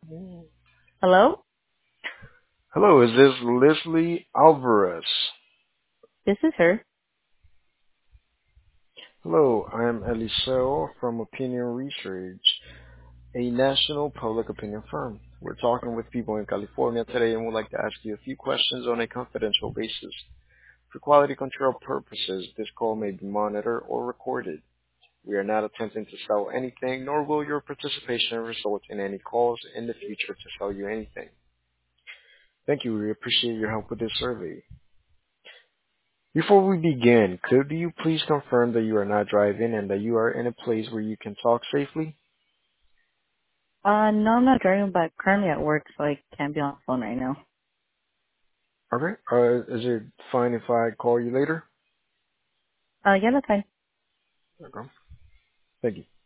Hello? Hello, is this Leslie Alvarez? This is her. Hello, I'm Eliseo from Opinion Research, a national public opinion firm. We're talking with people in California today and would like to ask you a few questions on a confidential basis. For quality control purposes, this call may be monitored or recorded. We are not attempting to sell anything, nor will your participation result in any calls in the future to sell you anything. Thank you. We appreciate your help with this survey. Before we begin, could you please confirm that you are not driving and that you are in a place where you can talk safely? No, I'm not driving, but currently at work, so I can't be on the phone right now. Okay. Is it fine if I call you later? Yeah, that's fine. Okay. Thank you.